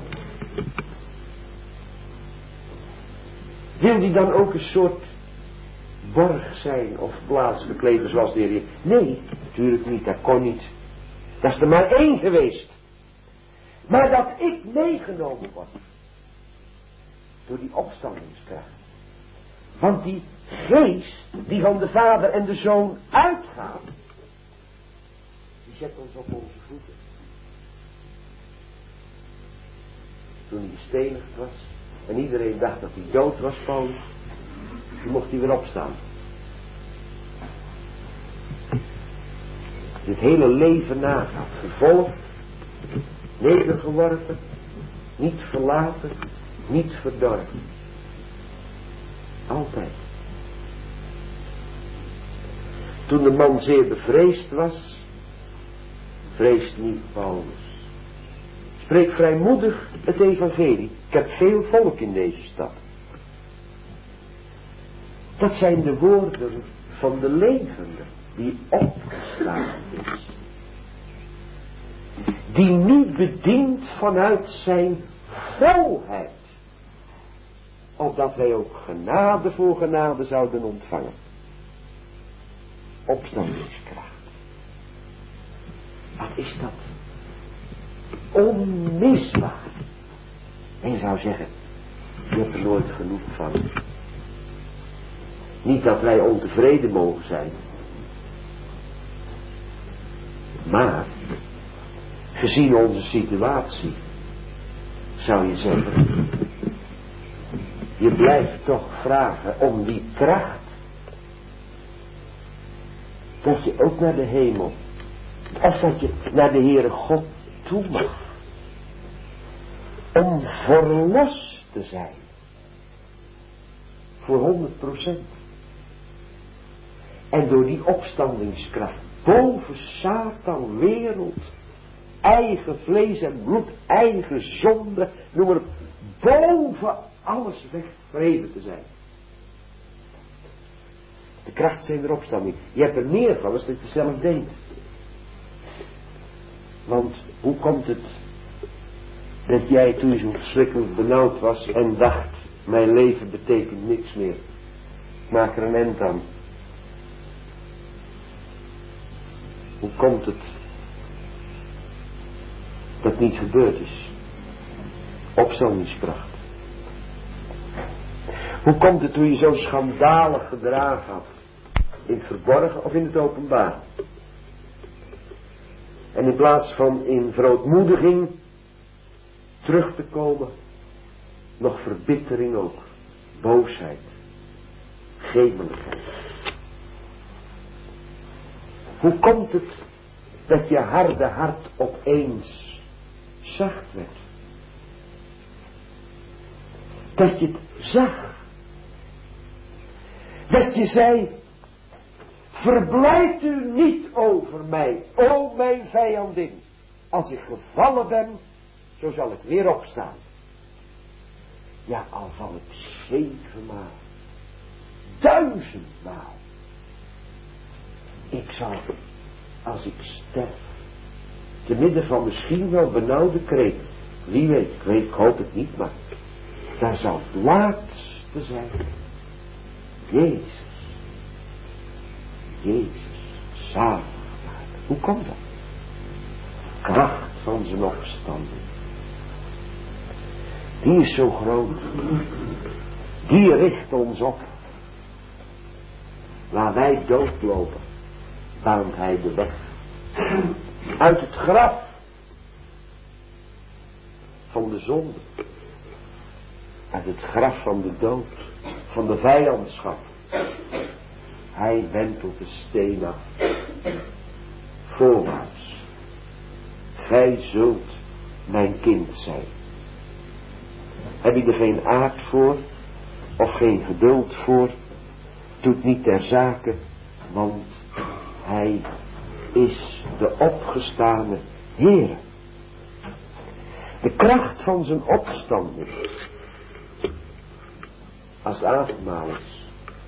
Wil die dan ook een soort borg zijn of plaatsbekleder zoals de Heer? Nee, natuurlijk niet, dat kon niet. Dat is er maar één geweest. Maar dat ik meegenomen word door die opstandingskracht. Want die geest die van de Vader en de Zoon uitgaat, die zet ons op onze voeten. Toen hij gestenigd was en iedereen dacht dat hij dood was, Paulus, toen mocht hij weer opstaan. Dit hele leven nagaat, gevolgd, nedergeworpen, niet verlaten, niet verdorven. Altijd. Toen de man zeer bevreesd was, vreest niet Paulus. Spreek vrijmoedig het evangelie. Ik heb veel volk in deze stad. Dat zijn de woorden van de levende die opgestaan is. Die nu bedient vanuit zijn volheid. Opdat wij ook genade voor genade zouden ontvangen. Opstandingskracht. Wat is dat? Onmisbaar. En je zou zeggen, Je hebt er nooit genoeg van. Niet dat wij ontevreden mogen zijn. Maar, gezien onze situatie, zou je zeggen, je blijft toch vragen om die kracht, dat je ook naar de hemel, of dat je naar de Heere God toe mag, om verlost te zijn, voor 100%. En door die opstandingskracht, boven Satan, wereld, eigen vlees en bloed, eigen zonde, noem maar op, boven alles wegvreven te zijn. De kracht zijn der opstanding. Je hebt er meer van als dat je zelf denkt. Want hoe komt het dat jij toen je zo verschrikkelijk benauwd was en dacht, mijn leven betekent niks meer. Ik maak er een eind aan. Hoe komt het dat niet gebeurd is? Opstandingskracht. Hoe komt het toen je zo schandalig gedragen had? In het verborgen of in het openbaar? En in plaats van in verootmoediging terug te komen, nog verbittering ook, boosheid, gemelijkheid. Hoe komt het dat je harde hart opeens zacht werd? Dat je het zag. Dat je zei, verblijd u niet over mij, o mijn vijandin. Als ik gevallen ben, zo zal ik weer opstaan. Ja, al val ik 7 maal, 1000 maal. Ik zal, als ik sterf, te midden van misschien wel benauwde kreet, wie weet, ik hoop het niet, maar daar zal het laatste zijn. Jezus, zalig. Hoe komt dat? Kracht van zijn opstanding. Die is zo groot. Die richt ons op. Waar wij doodlopen, baant hij de weg. Uit het graf van de zonde. Uit het graf van de dood. Van de vijandschap. Hij wentelt de steen af. Voorwaarts. Gij zult mijn kind zijn. Heb je er geen aard voor, of geen geduld voor, doet niet ter zake, want hij is de opgestane Heere. De kracht van zijn opstanding, als het avondmaal is,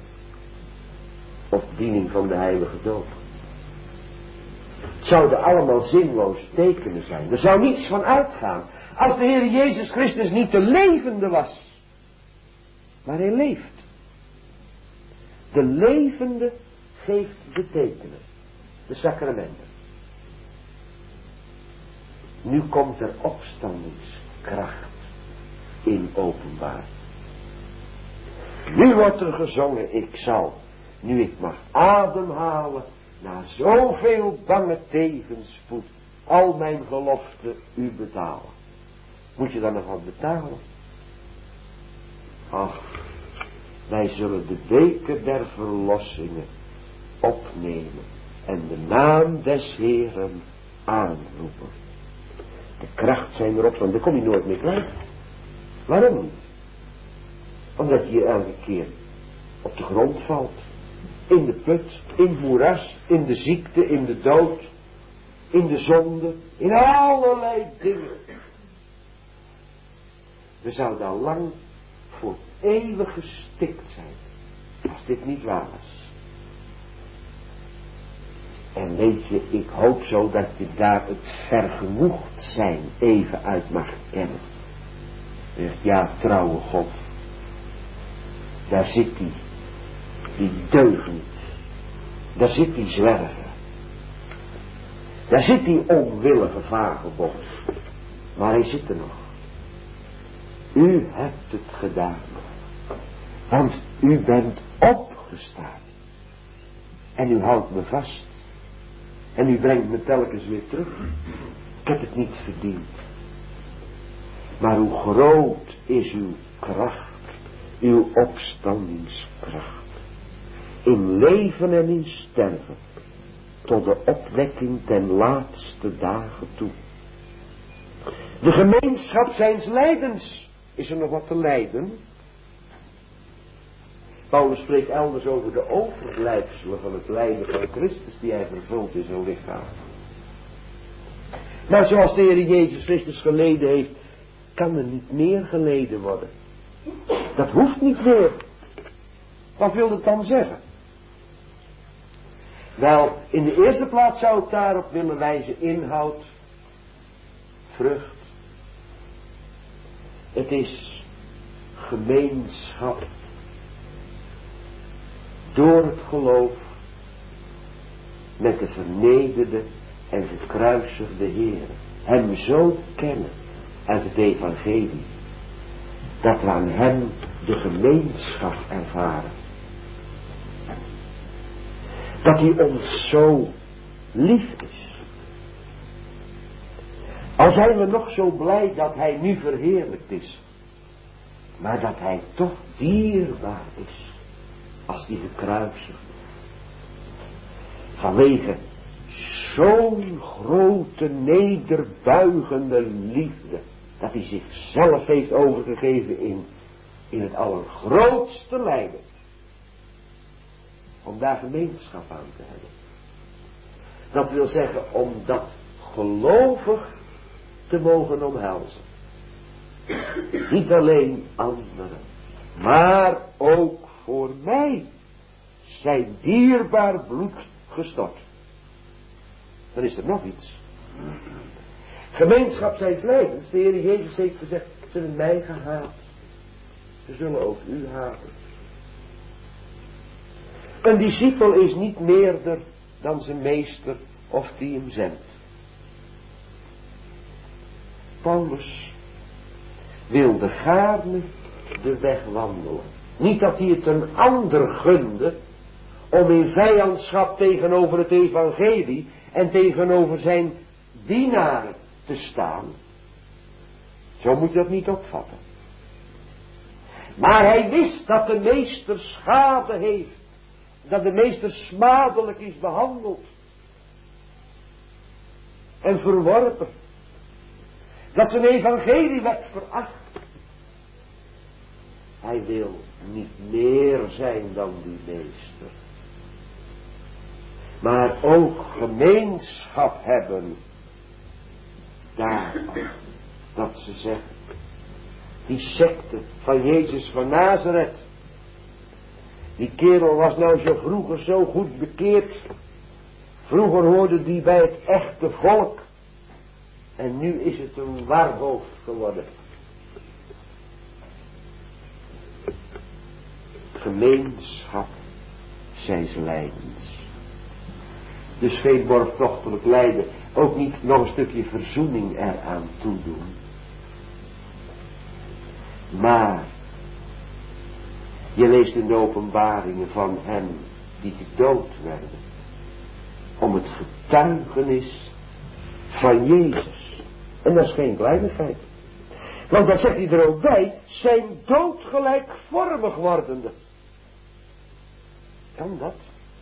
of bediening van de heilige doop. Het zouden allemaal zinloze tekenen zijn. Er zou niets van uitgaan. Als de Heer Jezus Christus niet de levende was. Maar hij leeft. De levende geeft de tekenen. De sacramenten. Nu komt er opstandingskracht in openbaar. Nu wordt er gezongen, ik zal, nu ik mag ademhalen, na zoveel bange tegenspoed, al mijn geloften u betalen. Moet je dan nog wat betalen? Ach, wij zullen de beker der verlossingen opnemen en de naam des Heeren aanroepen. De kracht zijn erop, want daar kom je nooit meer kwijt. Waarom niet? Omdat je elke keer op de grond valt. In de put, in het moeras, in de ziekte, in de dood, in de zonde, in allerlei dingen. We zouden al lang voor eeuwig gestikt zijn, als dit niet waar was. En weet je, ik hoop zo dat je daar het vergenoegd zijn even uit mag kennen. Ja, trouwe God, daar zit hij, die deugniet. Daar zit die zwerver. Daar zit die onwillige vagebond. Maar hij zit er nog. U hebt het gedaan. Want u bent opgestaan. En u houdt me vast. En u brengt me telkens weer terug. Ik heb het niet verdiend. Maar hoe groot is uw kracht. Uw opstandingskracht. In leven en in sterven. Tot de opwekking ten laatste dagen toe. De gemeenschap zijns lijdens. Is er nog wat te lijden? Paulus spreekt elders over de overblijfselen van het lijden van Christus die hij vervult in zijn lichaam. Maar zoals de Heer Jezus Christus geleden heeft, kan er niet meer geleden worden. Dat hoeft niet meer. Wat wil het dan zeggen? Wel, in de eerste plaats zou ik daarop willen wijzen inhoud, vrucht. Het is gemeenschap. Door het geloof met de vernederde en gekruisigde Heer. Hem zo kennen uit het evangelie. Dat we aan hem de gemeenschap ervaren. Dat hij ons zo lief is. Al zijn we nog zo blij dat hij nu verheerlijkt is. Maar dat hij toch dierbaar is. Als die gekruisigd. Vanwege zo'n grote nederbuigende liefde. Dat hij zichzelf heeft overgegeven in het allergrootste lijden. Om daar gemeenschap aan te hebben. Dat wil zeggen om dat gelovig te mogen omhelzen. Niet alleen anderen. Maar ook voor mij zijn dierbaar bloed gestort. Dan is er nog iets. Gemeenschap zijns lijdens. De Heer Jezus heeft gezegd, ze hebben mij gehaat. Ze zullen ook u haten. Een discipel is niet meerder dan zijn meester of die hem zendt. Paulus wilde gaarne de weg wandelen. Niet dat hij het een ander gunde om in vijandschap tegenover het evangelie en tegenover zijn dienaren te staan. Zo moet je dat niet opvatten. Maar hij wist dat de meester schade heeft. Dat de meester smadelijk is behandeld. En verworpen. Dat zijn evangelie werd veracht. Hij wil niet meer zijn dan die meester. Maar ook gemeenschap hebben. Daarvan. Dat ze zeggen. Die secte van Jezus van Nazareth. Die kerel was nou zo vroeger zo goed bekeerd. Vroeger hoorde die bij het echte volk. En nu is het een warhoofd geworden. Gemeenschap zijns lijdens. Dus geen borgtochtelijk lijden. Ook niet nog een stukje verzoening eraan toedoen. Maar je leest in de openbaringen van hen die gedood werden. Om het getuigenis van Jezus. En dat is geen kleinigheid. Want dat zegt hij er ook bij. Zijn doodgelijkvormig wordende. Kan dat?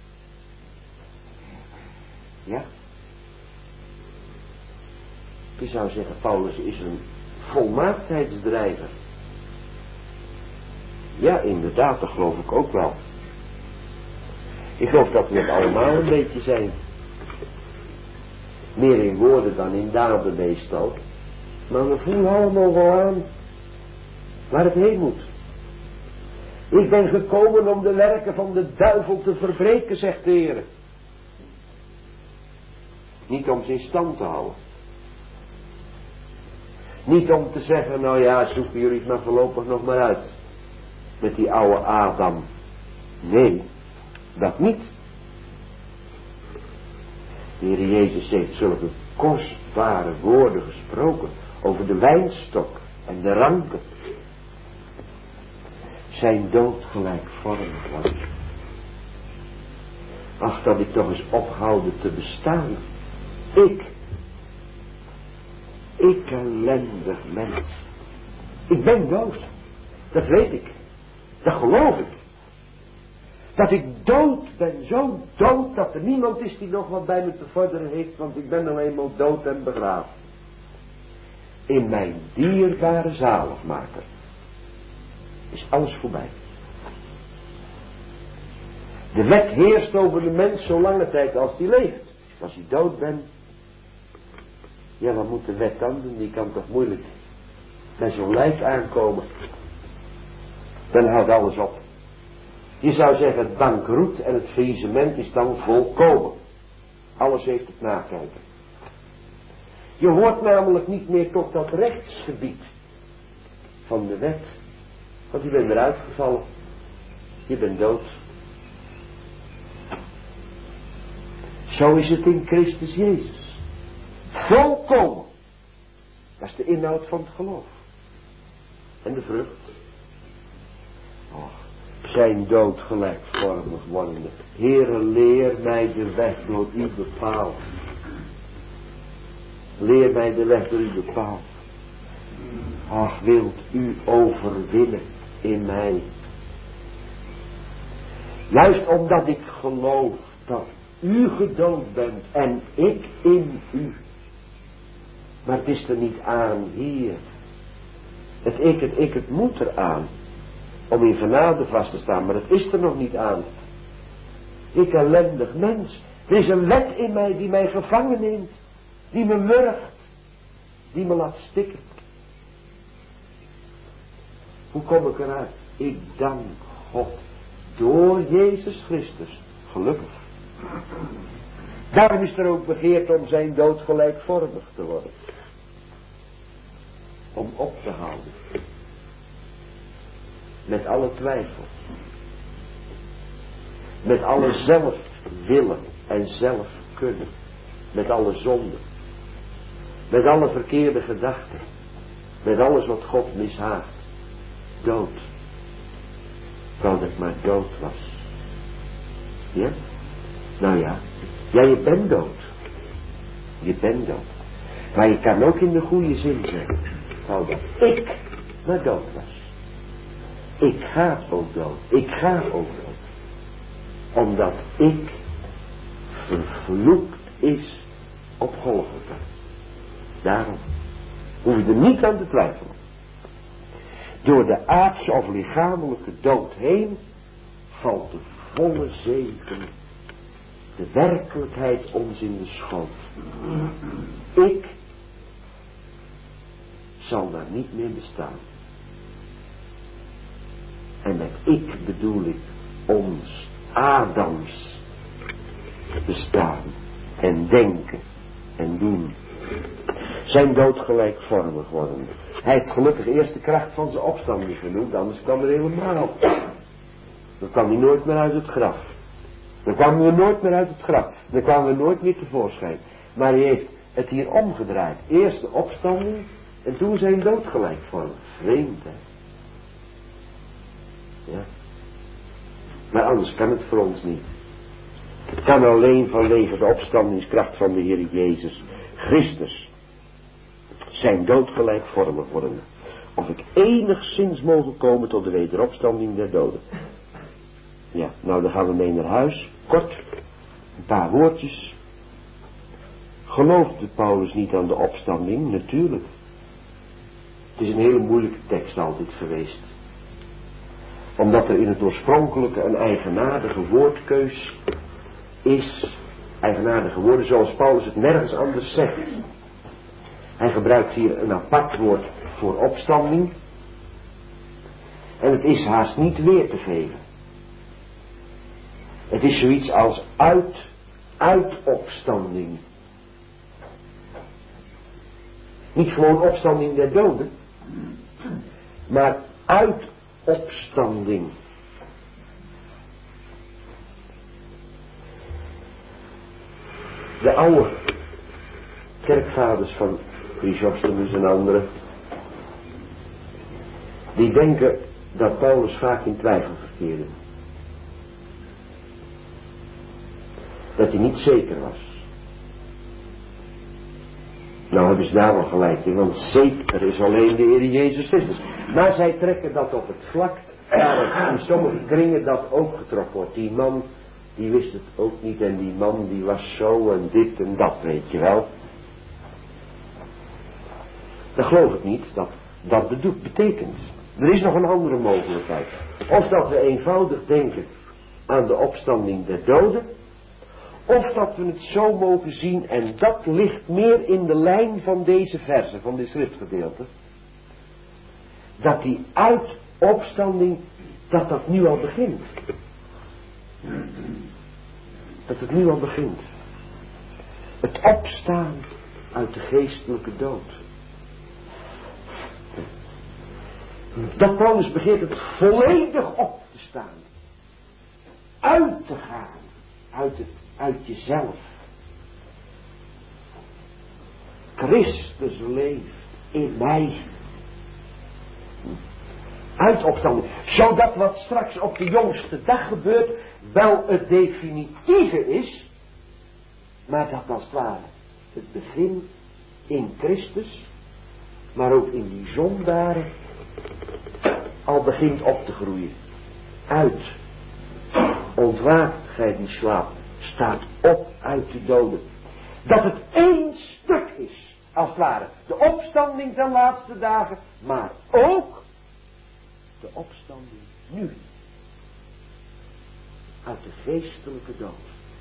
Ja. Je zou zeggen, Paulus is een volmaaktheidsdrijver. Ja, inderdaad, dat geloof ik ook wel. Ik geloof dat we het allemaal een beetje zijn. Meer in woorden dan in daden meestal. Maar we voelen allemaal wel aan waar het heen moet. Ik ben gekomen om de werken van de duivel te verbreken, zegt de Heer. Niet om ze in stand te houden. Niet om te zeggen, nou ja, zoeken jullie het maar voorlopig nog maar uit. Met die oude Adam. Nee, dat niet. De Heer Jezus heeft zulke kostbare woorden gesproken over de wijnstok en de ranken. zijn dood gelijkvormig wordt. Ach, dat ik toch eens ophouden te bestaan. Ik ellendig mens. Ik ben dood. Dat weet ik. Dat geloof ik. Dat ik dood ben, zo dood dat er niemand is die nog wat bij me te vorderen heeft, want ik ben nou eenmaal dood en begraven. In mijn dierbare zaligmaker is alles voorbij. De wet heerst over de mens zo lange tijd als die leeft. Als hij dood bent, ja, wat moet de wet dan doen? Die kan toch moeilijk bij zo'n lijk aankomen. Dan houdt alles op. Je zou zeggen, het bankroet en het faillissement is dan volkomen. Alles heeft het nakijken. Je hoort namelijk niet meer tot dat rechtsgebied van de wet. Want je bent eruit gevallen. Je bent dood. Zo is het in Christus Jezus. Volkomen. Dat is de inhoud van het geloof. En de vrucht. Och, zijn dood gelijkvormig wordende. Heere, leer mij de weg door u bepaald. Leer mij de weg door u bepaald. Ach, wilt u overwinnen in mij. Juist omdat ik geloof dat u gedood bent en ik in u. Maar het is er niet aan hier. Het moet er aan. Om in genade vast te staan, maar het is er nog niet aan. Ik ellendig mens. Er is een wet in mij die mij gevangen neemt. Die me wurgt. Die me laat stikken. Hoe kom ik eruit? Ik dank God. Door Jezus Christus. Gelukkig. Daarom is er ook begeerd om zijn dood gelijkvormig te worden. Om op te houden. Met alle twijfel. Met alle zelf willen en zelf kunnen. Met alle zonden. Met alle verkeerde gedachten. Met alles wat God mishaagt. Dood. Wou dat ik maar dood was. Ja? Nou ja. Ja, je bent dood. Je bent dood. Maar je kan ook in de goede zin zeggen. Wou dat ik maar dood was. Ik ga ook dood. Ik ga ook dood. Omdat ik vervloekt is op Golgotha. Daarom hoef je er niet aan te twijfelen. Door de aardse of lichamelijke dood heen valt de volle zegen, de werkelijkheid ons in de schoot. Ik zal daar niet meer bestaan. En met ik bedoel ik ons Adams bestaan en denken en doen. Zijn dood gelijkvormig worden. Hij heeft gelukkig eerst de kracht van zijn opstanding genoemd, anders kwam er helemaal. Dan kwam hij nooit meer uit het graf. Dan kwamen we nooit meer uit het graf. Dan kwamen we nooit meer tevoorschijn. Maar hij heeft het hier omgedraaid. Eerst de opstanding en toen zijn dood gelijkvormig. Vreemd, hè. Ja. Maar anders kan het voor ons niet. Het kan alleen vanwege de opstandingskracht van de Heer Jezus Christus. Zijn dood gelijkvormig worden. Of ik enigszins mogen komen tot de wederopstanding der doden. Ja, nou dan gaan we mee naar huis. Kort. Een paar woordjes. Geloofde Paulus niet aan de opstanding? Natuurlijk. Het is een hele moeilijke tekst altijd geweest. Omdat er in het oorspronkelijke een eigenaardige woordkeus is. Eigenaardige woorden zoals Paulus het nergens anders zegt. Hij gebruikt hier een apart woord voor opstanding. En het is haast niet weer te geven. Het is zoiets als uitopstanding. Niet gewoon opstanding der doden. Maar uitopstanding. De oude kerkvaders van Chrysostomus en anderen, die denken dat Paulus vaak in twijfel verkeerde. Dat hij niet zeker was. Nou hebben ze daar wel gelijk in, want zeker is alleen de Heer Jezus Christus. Maar zij trekken dat op het vlak, waar in sommige kringen dat ook getrokken wordt. Die man, die wist het ook niet en die man die was zo en dit en dat, weet je wel. Dat geloof ik niet, dat betekent. Er is nog een andere mogelijkheid. Of dat we eenvoudig denken aan de opstanding der doden. Of dat we het zo mogen zien, en dat ligt meer in de lijn van deze versen, van dit schriftgedeelte. Dat die uitopstanding, dat nu al begint. Dat het nu al begint. Het opstaan uit de geestelijke dood. Dat Paulus begint het volledig op te staan. Uit te gaan. Uit jezelf. Christus leeft in mij. Uitopstanding. Zodat wat straks op de jongste dag gebeurt wel het definitieve is. Maar dat als het ware het begin in Christus. Maar ook in die zondaren al begint op te groeien. Uit. Ontwaakt gij die slaapt. Staat op uit de doden. Dat het één stuk is. Als het ware. De opstanding der laatste dagen. Maar ook de opstanding nu. Uit de geestelijke dood.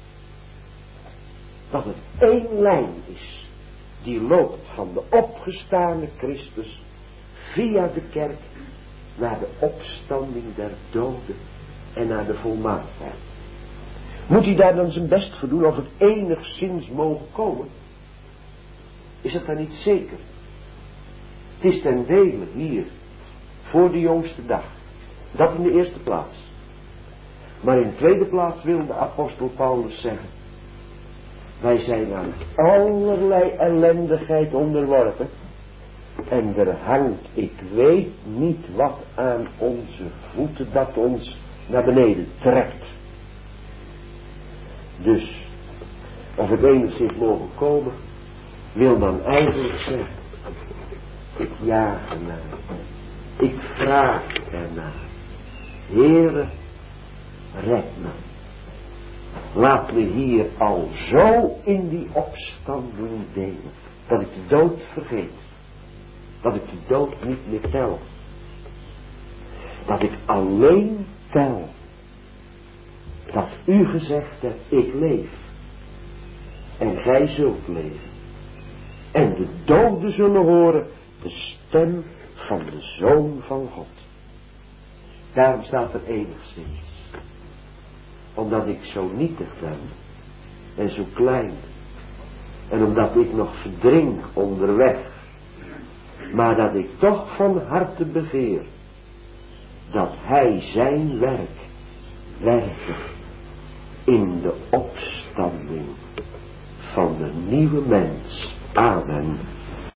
Dat het één lijn is. Die loopt van de opgestane Christus. Via de kerk. Naar de opstanding der doden. En naar de volmaaktheid. Moet hij daar dan zijn best voor doen of het enigszins mogen komen? Is het dan niet zeker? Het is ten dele hier, voor de jongste dag. Dat in de eerste plaats. Maar in de tweede plaats wil de apostel Paulus zeggen. Wij zijn aan allerlei ellendigheid onderworpen. En er hangt, ik weet niet wat aan onze voeten dat ons naar beneden trekt. Dus, of het enigszins mogen komen, wil dan eigenlijk zeggen, ik jaag ernaar, ik vraag ernaar, Heere, red me. Laat me hier al zo in die opstanding delen, dat ik de dood vergeet, dat ik de dood niet meer tel, dat ik alleen tel, dat u gezegd hebt, ik leef. En gij zult leven. En de doden zullen horen de stem van de Zoon van God. Daarom staat er enigszins. Omdat ik zo nietig ben. En zo klein. En omdat ik nog verdring onderweg. Maar dat ik toch van harte begeer. Dat hij zijn werk werkt. In de opstanding van de nieuwe mens. Amen.